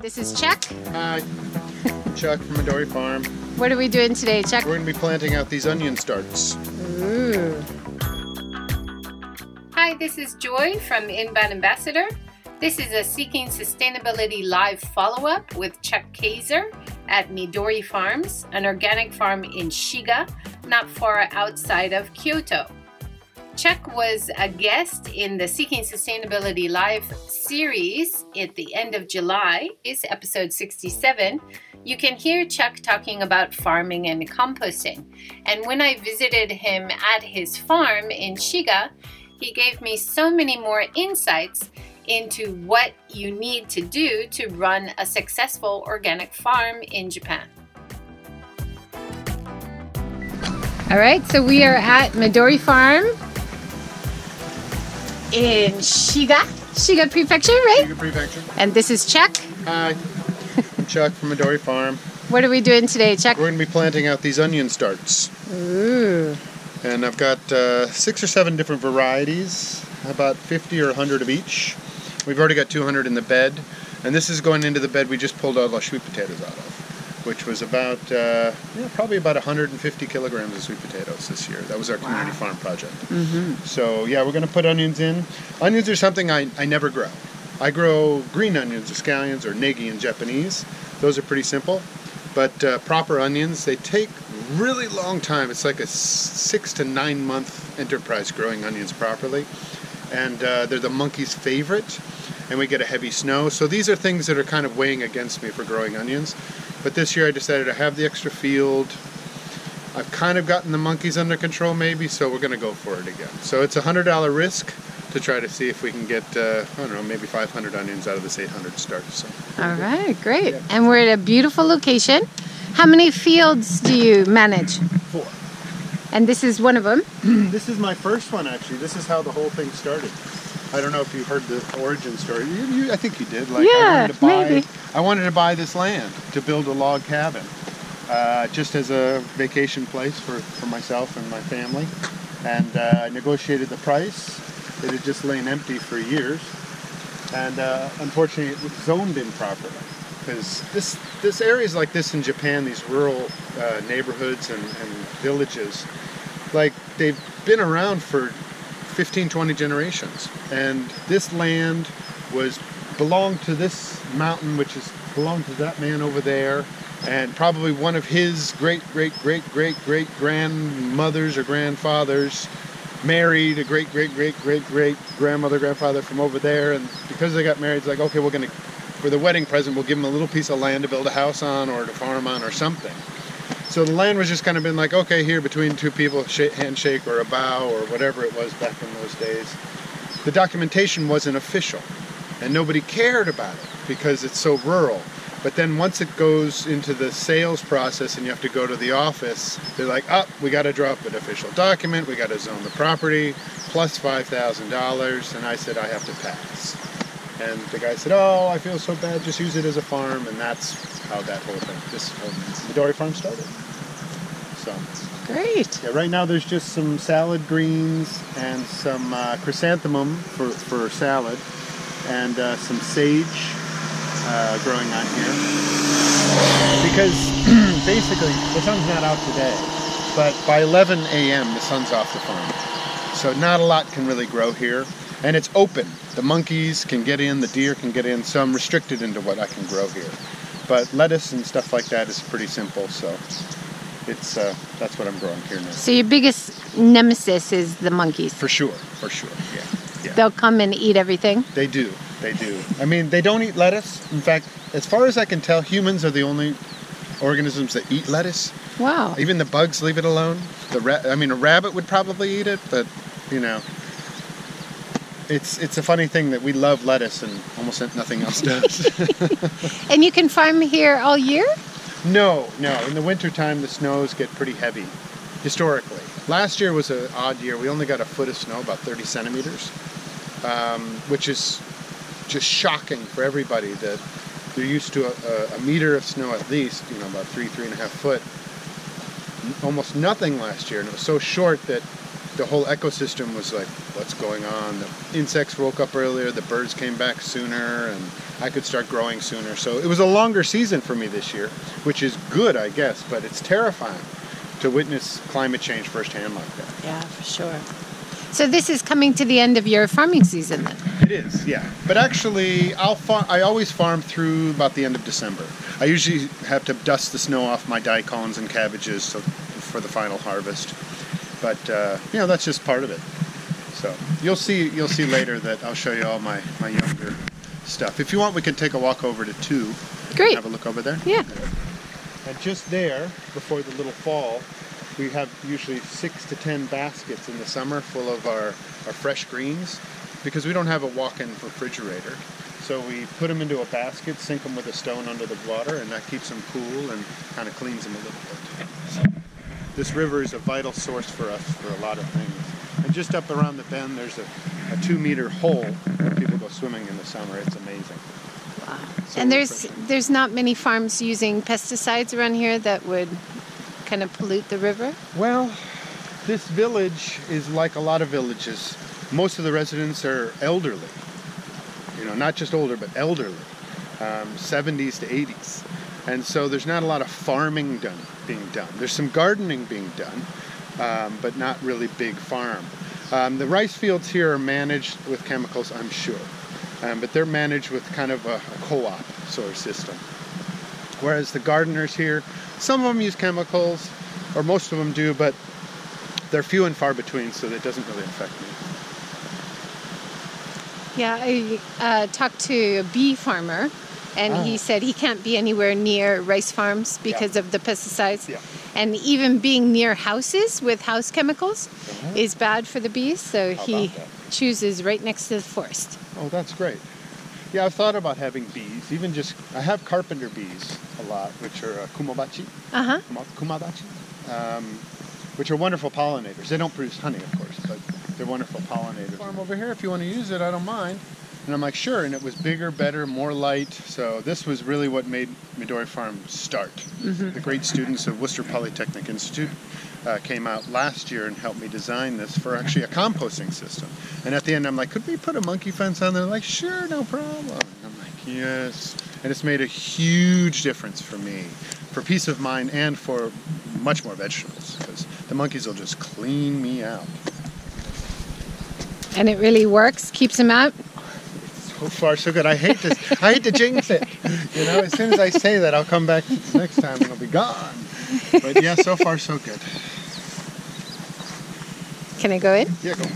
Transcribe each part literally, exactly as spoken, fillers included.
This is Chuck. Hi, Chuck from Midori Farm. What are we doing today, Chuck? We're going to be planting out these onion starts. Ooh. Hi, this is Joy from Inbound Ambassador. This is a Seeking Sustainability Live follow-up with Chuck Kaiser at Midori Farms, an organic farm in Shiga, not far outside of Kyoto. Chuck was a guest in the Seeking Sustainability Live series at the end of July. It's episode sixty-seven. You can hear Chuck talking about farming and composting. And when I visited him at his farm in Shiga, he gave me so many more insights into what you need to do to run a successful organic farm in Japan. All right, so we are at Midori Farm in Shiga, Shiga Prefecture, right? Shiga Prefecture. And this is Chuck. Hi, I'm Chuck from Midori Farm. What are we doing today, Chuck? We're going to be planting out these onion starts. Ooh. And I've got uh, six or seven different varieties, about fifty or one hundred of each. We've already got two hundred in the bed, and this is going into the bed we just pulled all our sweet potatoes out of, which was about, uh, yeah, probably about one hundred fifty kilograms of sweet potatoes this year. That was our community Wow. farm project. Mm-hmm. So yeah, we're going to put onions in. Onions are something I, I never grow. I grow green onions, or scallions, or negi in Japanese. Those are pretty simple. But uh, proper onions, they take really long time. It's like a six to nine month enterprise growing onions properly. And uh, they're the monkey's favorite. And we get a heavy snow. So these are things that are kind of weighing against me for growing onions. But this year I decided to have the extra field. I've kind of gotten the monkeys under control maybe, so we're going to go for it again. So it's a one hundred dollar risk to try to see if we can get, uh, I don't know, maybe five hundred onions out of this eight hundred start. So. All right, great. And we're at a beautiful location. How many fields do you manage? Four. And this is one of them. This is my first one, actually. This is how the whole thing started. I don't know if you heard the origin story. You, you, I think you did. Like, Yeah, I wanted to buy, maybe. I wanted to buy this land to build a log cabin, uh, just as a vacation place for, for myself and my family. And uh, I negotiated the price. It had just lain empty for years. And uh, unfortunately, it was zoned improperly. Because this, this areas like this in Japan, these rural uh, neighborhoods and, and villages, like they've been around for fifteen, twenty generations. And this land was belonged to this mountain, which is belonged to that man over there, and probably one of his great, great, great, great, great grandmothers or grandfathers married a great, great, great, great, great grandmother, grandfather from over there. And because they got married, it's like, okay, we're going to, for the wedding present, we'll give them a little piece of land to build a house on or to farm on or something. So the land was just kind of been like, okay, here between two people, shake, handshake or a bow or whatever it was back in those days. The documentation wasn't official and nobody cared about it because it's so rural. But then once it goes into the sales process and you have to go to the office, they're like, oh, we got to draw up an official document, we got to zone the property, plus five thousand dollars, and I said I have to pass. And the guy said, oh, I feel so bad, just use it as a farm, and that's how that whole thing, this whole Midori Farm started. So, Great. yeah, right now there's just some salad greens and some uh, chrysanthemum for, for salad, and uh, some sage uh, growing on here. Because basically, the sun's not out today, but by eleven a m the sun's off the farm. So not a lot can really grow here. And it's open. The monkeys can get in, the deer can get in, so I'm restricted into what I can grow here. But lettuce and stuff like that is pretty simple, so it's uh, that's what I'm growing here now. So your biggest nemesis is the monkeys. For sure, for sure, yeah. yeah. They'll come and eat everything. They do, they do. I mean, they don't eat lettuce. In fact, as far as I can tell, humans are the only organisms that eat lettuce. Wow. Even the bugs leave it alone. The ra- I mean, a rabbit would probably eat it, but, you know. It's it's a funny thing that we love lettuce and almost nothing else does. And you can farm here all year? No, no. In the wintertime, the snows get pretty heavy, historically. Last year was an odd year. We only got a foot of snow, about thirty centimeters, um, which is just shocking for everybody that they're used to a, a meter of snow at least, you know, about three, three and a half foot. Almost nothing last year, and it was so short that the whole ecosystem was like, what's going on? The insects woke up earlier, the birds came back sooner, and I could start growing sooner. So it was a longer season for me this year, which is good, I guess, but it's terrifying to witness climate change firsthand like that. Yeah, for sure. So this is coming to the end of your farming season then? It is, yeah. But actually, I'll far- I always farm through about the end of December. I usually have to dust the snow off my daikons and cabbages so, for the final harvest. But uh, you know, that's just part of it. So you'll see you'll see later that I'll show you all my, my younger stuff. If you want, we can take a walk over to two. Great. Have a look over there. Yeah. And just there, before the little fall, we have usually six to ten baskets in the summer full of our, our fresh greens, because we don't have a walk-in refrigerator. So we put them into a basket, sink them with a stone under the water, and that keeps them cool and kind of cleans them a little bit. So this river is a vital source for us for a lot of things. And just up around the bend, there's a, a two-meter hole where people go swimming in the summer. It's amazing. Wow. So And there's refreshing. there's not many farms using pesticides around here that would kind of pollute the river? Well, this village is like a lot of villages. Most of the residents are elderly. You know, not just older, but elderly. Um, seventies to eighties. And so there's not a lot of farming done being done. There's some gardening being done, um, but not really big farm. Um, the rice fields here are managed with chemicals, I'm sure. Um, but they're managed with kind of a, a co-op sort of system. Whereas the gardeners here, some of them use chemicals, or most of them do, but they're few and far between, so that doesn't really affect me. Yeah, I uh, talked to a bee farmer, and Ah. he said he can't be anywhere near rice farms because Yeah. of the pesticides. Yeah. And even being near houses with house chemicals Uh-huh. is bad for the bees, so How he about that? chooses right next to the forest. Oh, that's great. Yeah, I've thought about having bees, even just, I have carpenter bees a lot, which are uh, kumabachi, Uh-huh. kuma- kumabachi, um, which are wonderful pollinators. They don't produce honey, of course, but they're wonderful pollinators. Farm over here, if you want to use it, I don't mind. And I'm like, sure, and it was bigger, better, more light, so this was really what made Midori Farm start. The great students of Worcester Polytechnic Institute uh, came out last year and helped me design this for actually a composting system. And at the end, I'm like, could we put a monkey fence on there? They're like, sure, no problem. And I'm like, yes. And it's made a huge difference for me, for peace of mind and for much more vegetables, because the monkeys will just clean me out. And it really works, keeps them out. So far, so good. I hate to, I hate to jinx it. You know, as soon as I say that, I'll come back next time and it'll be gone. But yeah, so far, so good. Can I go in? Yeah, go ahead.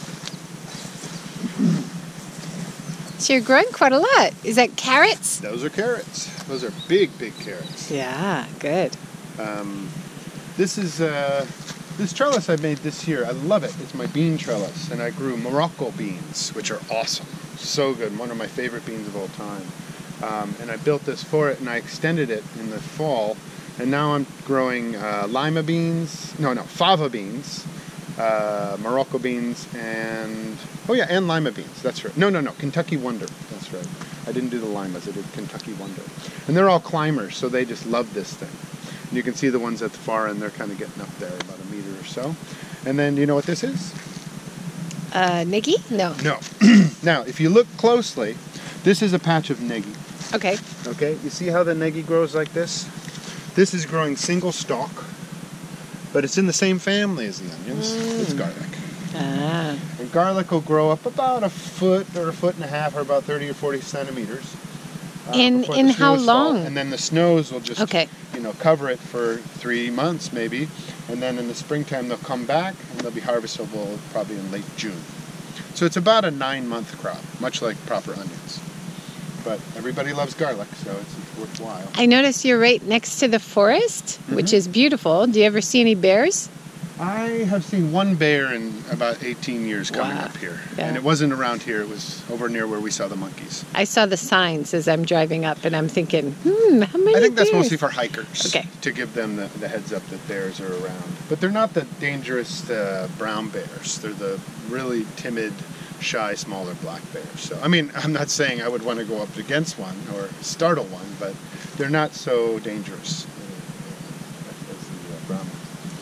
So you're growing quite a lot. Is that carrots? Those are carrots. Those are big, big carrots. Yeah, good. Um, this is uh, this trellis I made this year. I love it. It's my bean trellis, and I grew Morocco beans, which are awesome. So good. One of my favorite beans of all time. Um, and I built this for it, and I extended it in the fall. And now I'm growing uh, lima beans. No, no, fava beans, uh, Morocco beans, and oh yeah, and lima beans. That's right. No, no, no, Kentucky Wonder. That's right. I didn't do the limas. I did Kentucky Wonder. And they're all climbers, so they just love this thing. And you can see the ones at the far end. They're kind of getting up there, about a meter or so. And then, do you know what this is? Uh, Niggy? No. No. Now, if you look closely, this is a patch of negi. Okay. Okay, you see how the negi grows like this? This is growing single stalk, but it's in the same family as the onions. It's garlic. Ah. And garlic will grow up about a foot or a foot and a half, or about thirty or forty centimeters. uh, In- before the in how snows fall. long? And then the snows will just, Okay. you know, cover it for three months maybe. And then in the springtime they'll come back and they'll be harvestable probably in late June. So it's about a nine-month crop, much like proper onions. But everybody loves garlic, so it's, it's worthwhile. I noticed you're right next to the forest, which Mhm. is beautiful. Do you ever see any bears? I have seen one bear in about eighteen years coming Wow. up here. Yeah. And it wasn't around here, it was over near where we saw the monkeys. I saw the signs as I'm driving up, and I'm thinking, hmm, how many I think that's bears? mostly for hikers. Okay. To give them the, the heads up that bears are around. But they're not the dangerous uh, brown bears. They're the really timid, shy, smaller black bears. So, I mean, I'm not saying I would want to go up against one or startle one, but they're not so dangerous uh, as the uh, brown ones.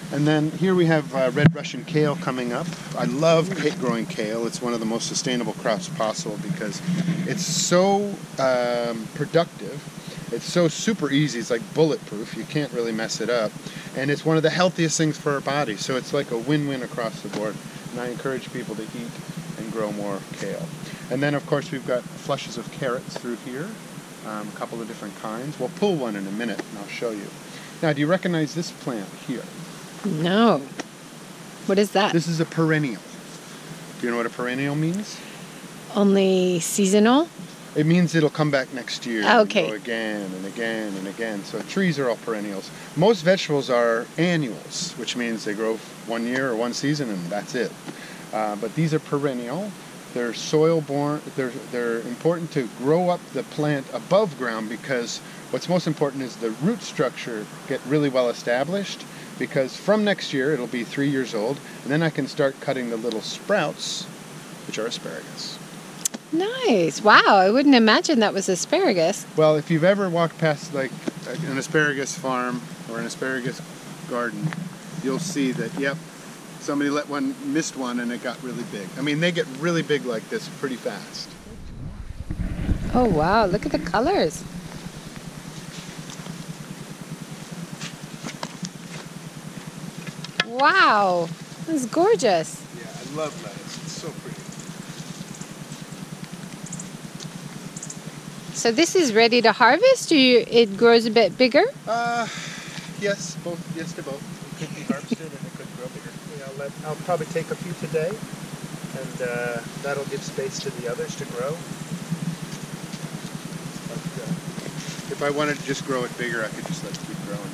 And then here we have uh, red Russian kale coming up. I love growing kale. It's one of the most sustainable crops possible because it's so um, productive. It's so super easy. It's like bulletproof. You can't really mess it up. And it's one of the healthiest things for our body. So it's like a win-win across the board. And I encourage people to eat and grow more kale. And then, of course, we've got flushes of carrots through here. Um, a couple of different kinds. We'll pull one in a minute and I'll show you. Now, do you recognize this plant here? No. What is that? This is a perennial. Do you know what a perennial means? Only seasonal? It means it'll come back next year. Okay. And go again and again and again. So trees are all perennials. Most vegetables are annuals, which means they grow one year or one season and that's it. Uh, but these are perennial. They're soil borne. They're, they're important to grow up the plant above ground because what's most important is the root structure get really well established, because from next year it'll be three years old and then I can start cutting the little sprouts, which are asparagus. Nice. Wow, I wouldn't imagine that was asparagus. Well, if you've ever walked past like an asparagus farm or an asparagus garden, you'll see that, yep, somebody let one, missed one and it got really big. I mean, they get really big like this pretty fast. Oh wow, look at the colors. Wow, that's gorgeous. Yeah, I love lettuce. It's so pretty. So this is ready to harvest, or you, it grows a bit bigger? Uh, yes, both. Yes to both. It could be harvested and it could grow bigger. Yeah, I'll, let, I'll probably take a few today, and uh, that'll give space to the others to grow. But, uh, if I wanted to just grow it bigger, I could just let it keep growing.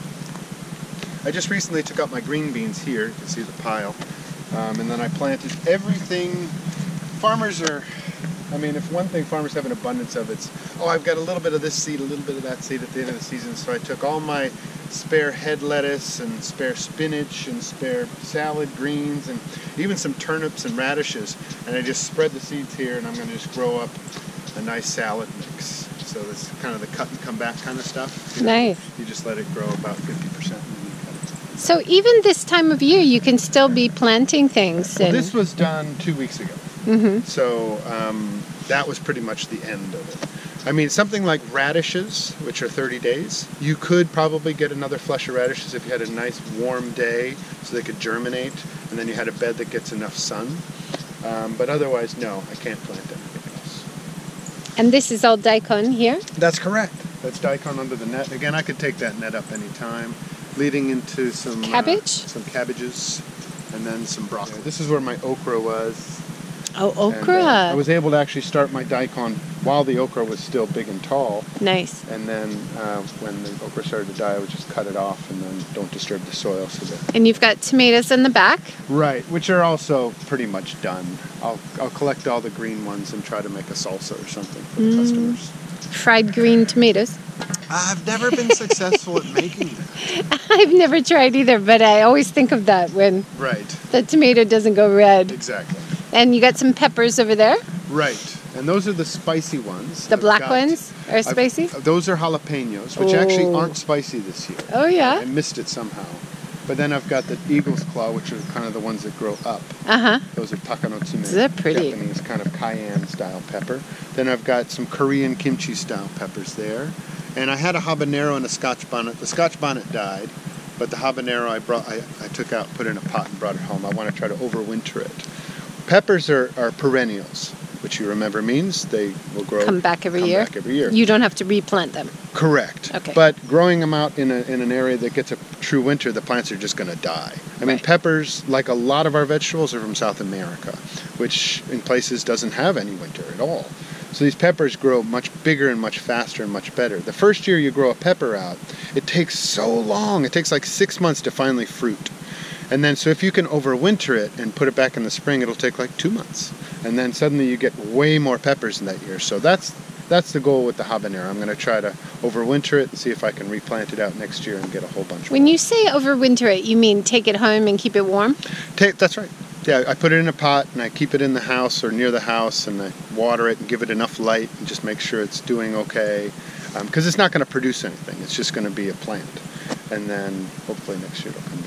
I just recently took out my green beans here. You can see the pile, um, and then I planted everything. Farmers are. I mean, if one thing farmers have an abundance of, it's, oh, I've got a little bit of this seed, a little bit of that seed at the end of the season, so I took all my spare head lettuce and spare spinach and spare salad greens and even some turnips and radishes, and I just spread the seeds here, and I'm going to just grow up a nice salad mix. So it's kind of the cut and come back kind of stuff. You know, nice. You just let it grow about fifty percent. And then you cut it. So even this time of year, you can still be planting things. Well, and... this was done two weeks ago. Mm-hmm. So um, that was pretty much the end of it. I mean, something like radishes, which are thirty days, you could probably get another flush of radishes if you had a nice warm day so they could germinate, and then you had a bed that gets enough sun. Um, but otherwise, no, I can't plant anything else. And this is all daikon here? That's correct. That's daikon under the net. Again, I could take that net up anytime, leading into some cabbage, uh, some cabbages, and then some broccoli. This is where my okra was. Oh, okra. And, uh, I was able to actually start my daikon while the okra was still big and tall. Nice. And then uh, when the okra started to die, I would just cut it off and then don't disturb the soil. So that. And you've got tomatoes in the back? Right, which are also pretty much done. I'll, I'll collect all the green ones and try to make a salsa or something for the mm. customers. Fried green tomatoes? I've never been successful at making that. I've never tried either, but I always think of that when right. the tomato doesn't go red. Exactly. And you got some peppers over there? Right. And those are the spicy ones. The I've black got, ones are spicy? I've, those are jalapenos, which oh. actually aren't spicy this year. Oh, yeah? I missed it somehow. But then I've got the eagle's claw, which are kind of the ones that grow up. Uh-huh. Those are takanotsume. They're pretty. Japanese kind of cayenne-style pepper. Then I've got some Korean kimchi-style peppers there. And I had a habanero and a Scotch bonnet. The Scotch bonnet died, but the habanero I brought, I, I took out, put it in a pot, and brought it home. I want to try to overwinter it. Peppers are, are perennials, which you remember means they will grow. Come back every come year? Back every year. You don't have to replant them? Correct. Okay. But growing them out in, a, in an area that gets a true winter, the plants are just going to die. I mean, right. peppers, like a lot of our vegetables, are from South America, which in places doesn't have any winter at all. So these peppers grow much bigger and much faster and much better. The first year you grow a pepper out, it takes so long. It takes like six months to finally fruit. And then, so if you can overwinter it and put it back in the spring, it'll take like two months. And then suddenly you get way more peppers in that year. So that's that's the goal with the habanero. I'm going to try to overwinter it and see if I can replant it out next year and get a whole bunch. When more. you say overwinter it, you mean take it home and keep it warm? Take, that's right. Yeah, I put it in a pot and I keep it in the house or near the house and I water it and give it enough light and just make sure it's doing okay. Because um, it's not going to produce anything. It's just going to be a plant. And then hopefully next year it'll come back.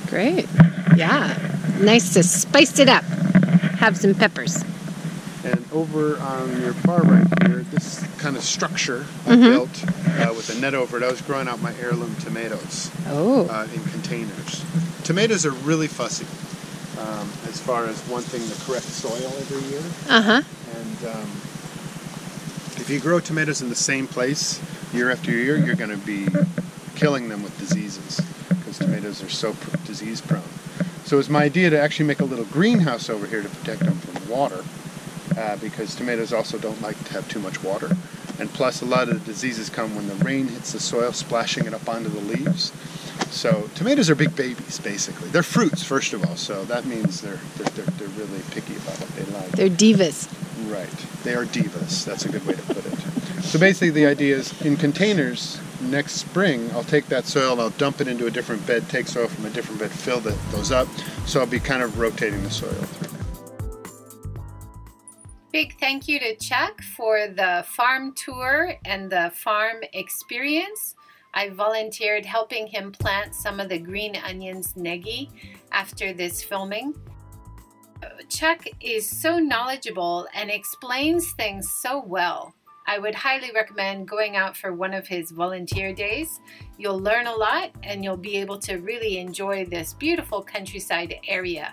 Great. Yeah. Nice to spice it up. Have some peppers. And over on your far right here, this kind of structure I Mhm. built uh, with a net over it. I was growing out my heirloom tomatoes Oh. uh, in containers. Tomatoes are really fussy um, as far as wanting the correct soil every year. Uh-huh. And um, if you grow tomatoes in the same place year after year, you're going to be killing them with diseases because tomatoes are so pr- disease prone. So it was my idea to actually make a little greenhouse over here to protect them from water uh, because tomatoes also don't like to have too much water. And plus, a lot of the diseases come when the rain hits the soil, splashing it up onto the leaves. So tomatoes are big babies, basically. They're fruits, first of all, so that means they're they're, they're, they're really picky about what they like. They're divas. Right. They are divas. That's a good way to put it. So basically the idea is in containers, next spring, I'll take that soil and I'll dump it into a different bed, take soil from a different bed, fill the, those up. So I'll be kind of rotating the soil through. Big thank you to Chuck for the farm tour and the farm experience. I volunteered helping him plant some of the green onions negi after this filming. Chuck is so knowledgeable and explains things so well. I would highly recommend going out for one of his volunteer days. You'll learn a lot and you'll be able to really enjoy this beautiful countryside area.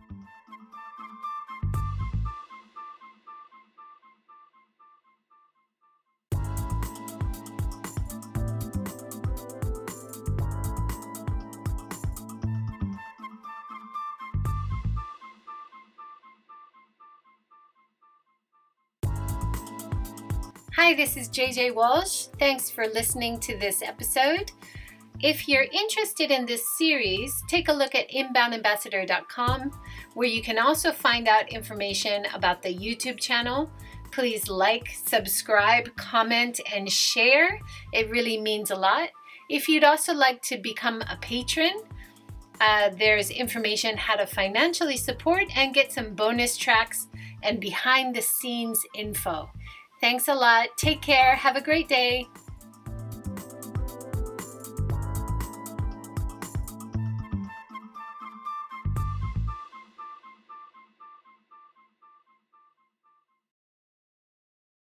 Hi, this is J J Walsh. Thanks for listening to this episode. If you're interested in this series, take a look at inbound ambassador dot com, where you can also find out information about the YouTube channel. Please like, subscribe, comment, and share. It really means a lot. If you'd also like to become a patron, uh, there's information how to financially support and get some bonus tracks and behind the scenes info. Thanks a lot. Take care. Have a great day.